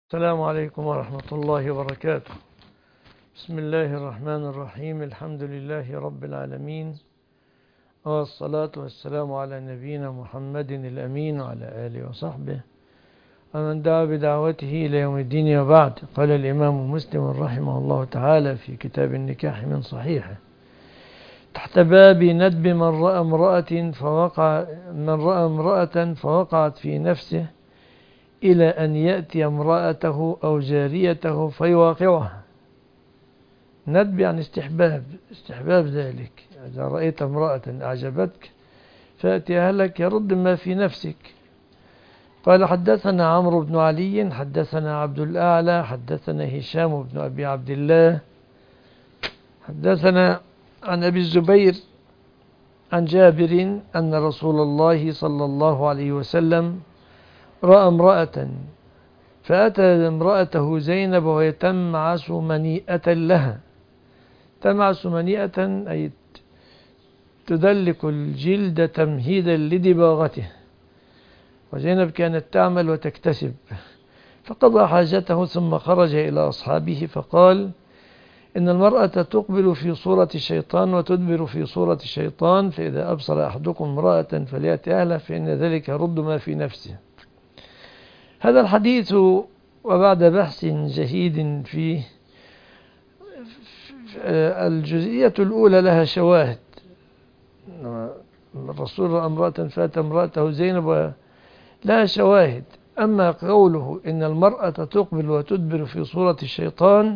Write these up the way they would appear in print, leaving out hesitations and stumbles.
السلام عليكم ورحمة الله وبركاته. بسم الله الرحمن الرحيم. الحمد لله رب العالمين، والصلاة والسلام على نبينا محمد الأمين وعلى آله وصحبه ومن دعا بدعوته إلى يوم الدين. وبعد، قال الإمام مسلم رحمه الله تعالى في كتاب النكاح من صحيحه تحت باب ندب من رأى امرأة فوقعت في نفسه إلى أن يأتي امرأته أو جاريته فيواقعها. ندب يعني استحباب ذلك. إذا رأيت امرأة أعجبتك فأتي أهلك يرد ما في نفسك. قال: حدثنا عمرو بن علي حدثنا عبد الأعلى حدثنا هشام بن أبي عبد الله حدثنا عن أبي الزبير عن جابر أن رسول الله صلى الله عليه وسلم رأى امرأة فأتى امرأته زينب وهي تمعس منيئة لها. تمعس منيئة أي تدلك الجلد تمهيدا لدباغته، وزينب كانت تعمل وتكتسب. فقضى حاجته ثم خرج إلى أصحابه فقال: إن المرأة تقبل في صورة الشيطان وتدبر في صورة الشيطان، فإذا أبصر أحدكم امرأة فليأتي أهله فإن ذلك يرد ما في نفسه. هذا الحديث وبعد بحث جهيد فيه، الجزئية الأولى لها شواهد. الرسول رأى امرأة فأتى امرأته زينب لها شواهد. أما قوله إن المرأة تقبل وتدبر في صورة الشيطان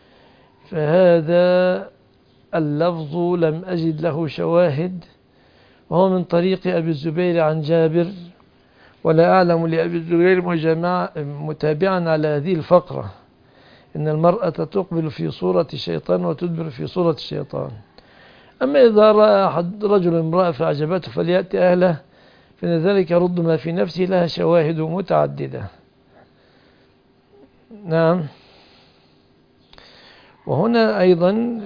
فهذا اللفظ لم أجد له شواهد، وهو من طريق أبي الزبير عن جابر، ولا أعلم لأبي الزبير متابعا على هذه الفقرة: إن المرأة تقبل في صورة الشيطان وتدبر في صورة الشيطان. أما إذا رأى أحد رجل امرأة فأعجبته فليأتي أهله فإن ذلك يرد ما في نفسه، لها شواهد متعددة. نعم. وهنا أيضا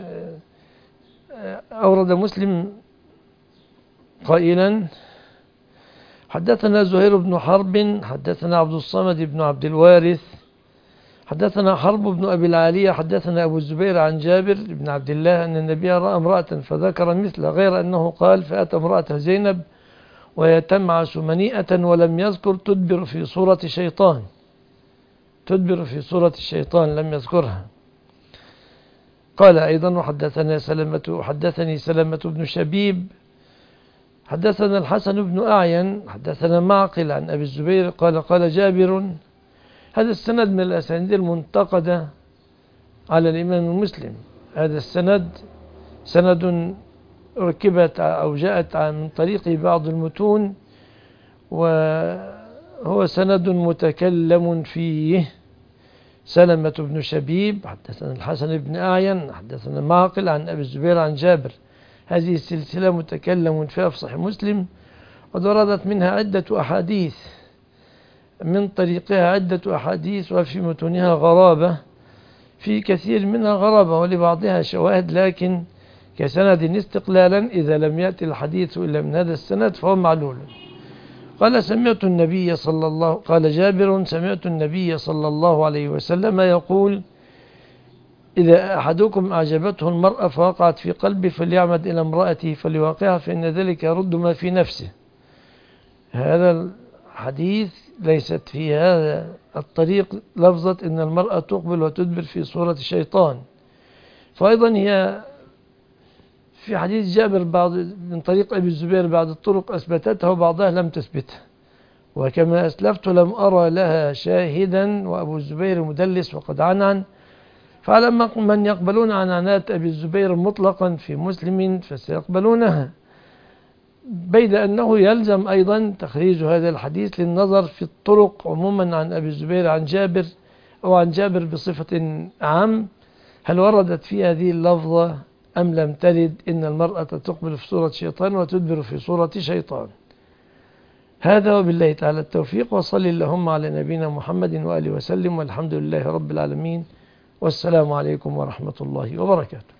أورد مسلم قائلا: حدثنا زهير بن حرب حدثنا عبد الصمد بن عبد الوارث حدثنا حرب بن أبي العالية حدثنا أبو الزبير عن جابر بن عبد الله أن النبي رأى امرأة فذكر مثله، غير أنه قال: فأتى امرأة زينب وهي تمعس منيئة، ولم يذكر تدبر في صورة شيطان. تدبر في صورة الشيطان لم يذكرها. قال أيضا: وحدثني سلمة بن شبيب حدثنا الحسن بن أعين حدثنا معقل عن أبي الزبير قال جابر. هذا السند من الأسانيد المنتقدة على الإمام مسلم. هذا السند سند ركبت أو جاءت من طريق بعض المتون، وهو سند متكلم فيه. سلمة بن شبيب حدثنا الحسن بن أعين حدثنا معقل عن أبي الزبير عن جابر. هذه السلسلة متكلم فيها في صحيح مسلم، وردت منها عدة أحاديث، من طريقها عدة أحاديث، وفي متونها غرابة، في كثير منها غرابة ولبعضها شواهد، لكن كسند استقلالا إذا لم يأتي الحديث إلا من هذا السند فهو معلول. قال جابر: سمعت النبي صلى الله عليه وسلم يقول: إذا أحدكم أعجبته المرأة فوقعت في قلبه فليعمد إلى امرأته فليواقعها فإن ذلك يرد ما في نفسه. هذا الحديث ليست في هذا الطريق لفظة إن المرأة تقبل وتدبر في صورة الشيطان. فأيضا هي في حديث جابر من طريق أبي الزبير بعض الطرق أثبتتها وبعضها لم تثبتها، وكما أسلفت لم أرى لها شاهدا، وأبو الزبير مدلس وقد عنعن. فعلى من يقبلون عنعنات أبي الزبير مطلقا في مسلم فسيقبلونها، بيد أنه يلزم أيضا تخريج هذا الحديث للنظر في الطرق عموما عن أبي الزبير عن جابر، أو عن جابر بصفة عام، هل وردت في هذه اللفظة أم لم ترد إن المرأة تقبل في صورة شيطان وتدبر في صورة شيطان. هذا وبالله تعالى التوفيق، وصل اللهم على نبينا محمد وآله وسلم، والحمد لله رب العالمين، والسلام عليكم ورحمة الله وبركاته.